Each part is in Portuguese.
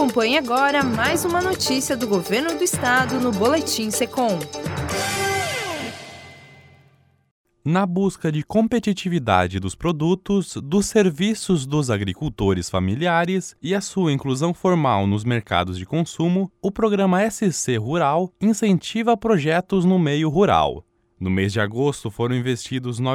Acompanhe agora mais uma notícia do Governo do Estado no Boletim Secom. Na busca de competitividade dos produtos, dos serviços dos agricultores familiares e a sua inclusão formal nos mercados de consumo, o programa SC Rural incentiva projetos no meio rural. No mês de agosto foram investidos R$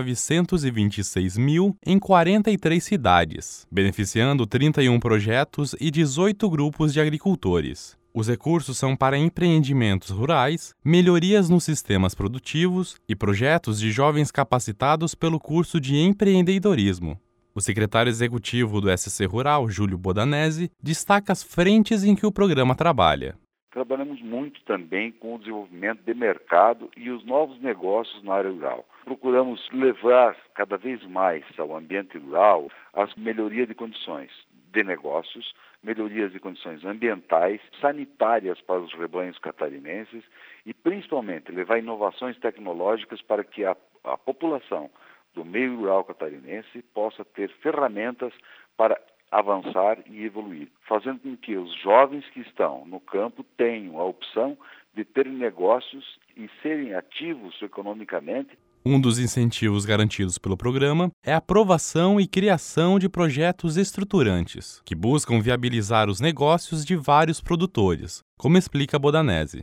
926 mil em 43 cidades, beneficiando 31 projetos e 18 grupos de agricultores. Os recursos são para empreendimentos rurais, melhorias nos sistemas produtivos e projetos de jovens capacitados pelo curso de empreendedorismo. O secretário executivo do SC Rural, Júlio Bodanese, destaca as frentes em que o programa trabalha. Trabalhamos muito também com o desenvolvimento de mercado e os novos negócios na área rural. Procuramos levar cada vez mais ao ambiente rural as melhorias de condições de negócios, melhorias de condições ambientais, sanitárias para os rebanhos catarinenses e, principalmente, levar inovações tecnológicas para que a população do meio rural catarinense possa ter ferramentas para avançar e evoluir, fazendo com que os jovens que estão no campo tenham a opção de terem negócios e serem ativos economicamente. Um dos incentivos garantidos pelo programa é a aprovação e criação de projetos estruturantes, que buscam viabilizar os negócios de vários produtores, como explica Bodanese.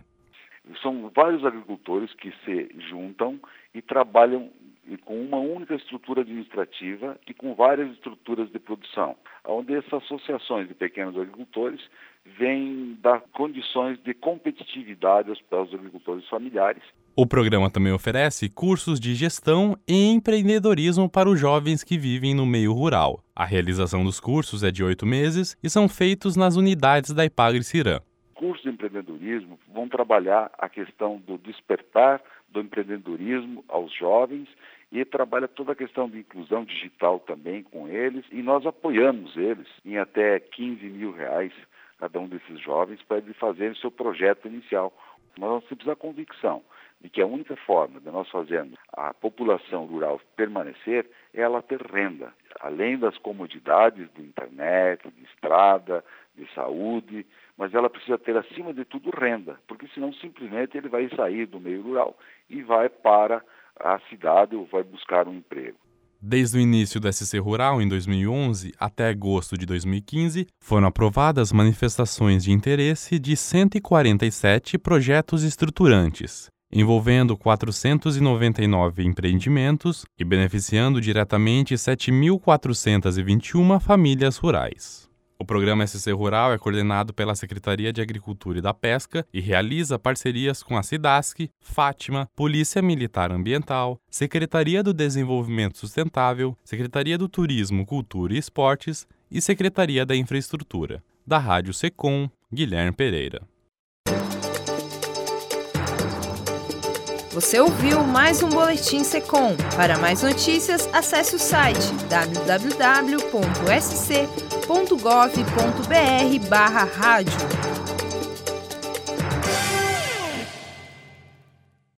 São vários agricultores que se juntam e trabalham com uma única estrutura administrativa e com várias estruturas de produção, onde essas associações de pequenos agricultores vêm dar condições de competitividade aos agricultores familiares. O programa também oferece cursos de gestão e empreendedorismo para os jovens que vivem no meio rural. A realização dos cursos é de 8 meses e são feitos nas unidades da Ipagre-Cirã. Cursos de empreendedorismo vão trabalhar a questão do despertar do empreendedorismo aos jovens e trabalha toda a questão de inclusão digital também com eles, e nós apoiamos eles em até R$15 mil cada um desses jovens para eles fazerem seu projeto inicial. Mas nós temos a convicção de que a única forma de nós fazermos a população rural permanecer é ela ter renda, além das comodidades de internet, de estrada, de saúde, mas ela precisa ter, acima de tudo, renda, porque senão simplesmente ele vai sair do meio rural e vai para a cidade ou vai buscar um emprego. Desde o início do SC Rural, em 2011, até agosto de 2015, foram aprovadas manifestações de interesse de 147 projetos estruturantes, envolvendo 499 empreendimentos e beneficiando diretamente 7.421 famílias rurais. O programa SC Rural é coordenado pela Secretaria de Agricultura e da Pesca e realiza parcerias com a SIDASC, Fátima, Polícia Militar Ambiental, Secretaria do Desenvolvimento Sustentável, Secretaria do Turismo, Cultura e Esportes e Secretaria da Infraestrutura. Da Rádio Secom, Guilherme Pereira. Você ouviu mais um Boletim Secom. Para mais notícias, acesse o site www.sc.gov.br/rádio.